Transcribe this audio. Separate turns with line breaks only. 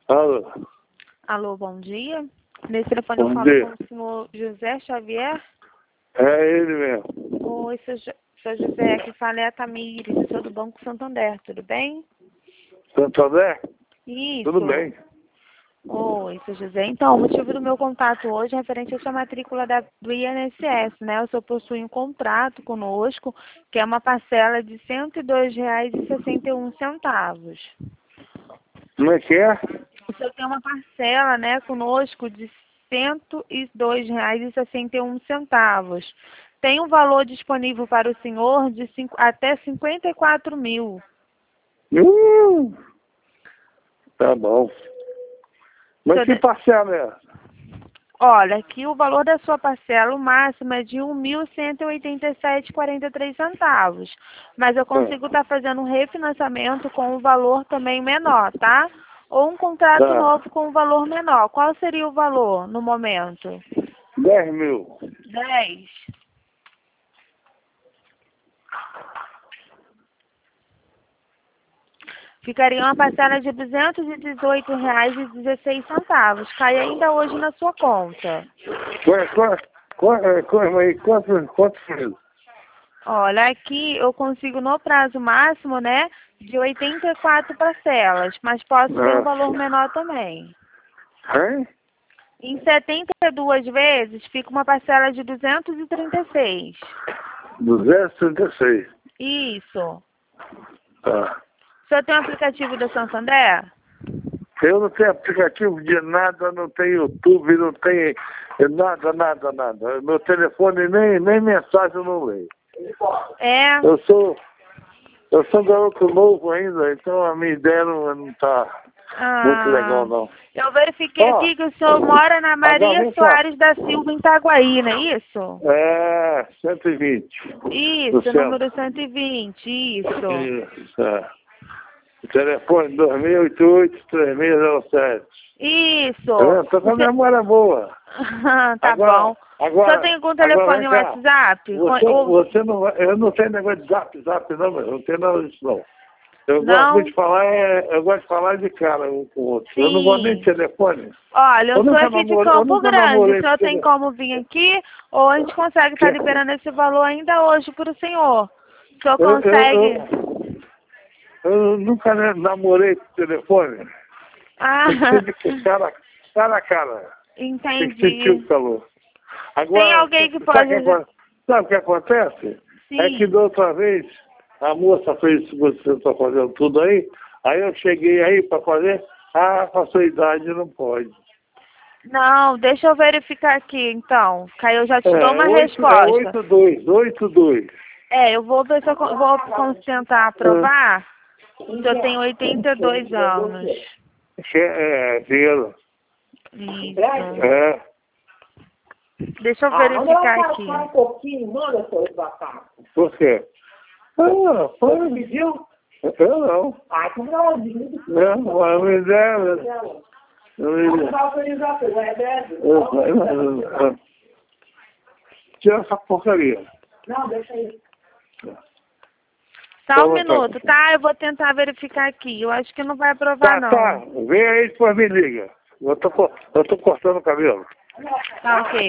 Alô?
Alô, bom dia. Nesse telefone eu
Bom
falo
dia.
com o senhor José Xavier.
É ele mesmo.
Oi, seu José, aqui fala é a Tamires, eu sou do Banco Santander, tudo bem?
Santander?
Isso.
Tudo bem.
Oi, seu José. Então, o motivo do meu contato hoje é referente à sua matrícula do INSS, né? O senhor possui um contrato conosco, que é uma parcela de R$ 102,61.
Como é que é?
O senhor tem uma parcela, né, conosco de R$ 102,61. Tem um valor disponível para o senhor de até 54 mil.
Tá bom. Mas que parcela é essa?
Olha, aqui o valor da sua parcela, o máximo é de R$ 1.187,43. Mas eu consigo estar fazendo um refinanciamento com um valor também menor, tá? Ou um contrato novo com um valor menor. Qual seria o valor no momento?
10 mil.
10. Ficaria uma parcela de R$ 218,16. Cai ainda hoje na sua conta.
Quantos meses?
Olha, aqui eu consigo no prazo máximo, né, de 84 parcelas, mas posso ter um valor menor também.
Hein?
Em 72 vezes, fica uma parcela de 236.
236.
Isso.
Tá.
O senhor tem um aplicativo da Santander?
Eu não tenho aplicativo de nada, não tenho YouTube, não tenho nada. Meu telefone nem mensagem eu não leio.
É.
Eu sou um garoto novo ainda, então a minha ideia não tá muito legal, não.
Eu verifiquei aqui que o senhor mora na Maria Soares da Silva, em Itaguaí, não é isso?
É, 120.
Isso, número 120, isso.
Isso, é. O telefone 2088-3607.
Isso.
Tô com a memória boa.
Tá
agora,
bom.
Agora,
O senhor tem algum telefone WhatsApp?
Você não, eu não tenho negócio de zap não, mas eu não tenho nada disso não. Eu gosto de falar de cara um com o outro.
Sim.
Eu não gosto nem de telefone.
Olha, eu sou aqui de Campo Grande. O senhor tem como vir aqui? Ou a gente consegue estar liberando esse valor ainda hoje para o senhor? O senhor consegue?
Eu nunca namorei com telefone. Tem que ser cara a cara.
Entendi.
Tem que sentir o calor. Agora,
tem alguém que pode...
Sabe o que acontece?
Sim.
É que da outra vez, a moça fez isso que você está fazendo tudo aí eu cheguei aí para fazer, com a sua idade não pode.
Não, deixa eu verificar aqui então, que aí eu já te dou uma resposta.
82.
Eu vou ver se eu vou tentar aprovar. Eu tenho 82 anos.
Dinheiro.
Isso.
É.
Deixa eu verificar aqui.
Um pouquinho, manda seu batata.
Por quê?
Você pediu?
Eu não.
Que maravilha.
Não me deve. Tira essa porcaria.
Não, deixa aí.
Só um minuto, tá? Eu vou tentar verificar aqui. Eu acho que não vai aprovar, não.
Tá. Vem aí, depois me liga. Eu tô cortando o cabelo.
Tá, ok.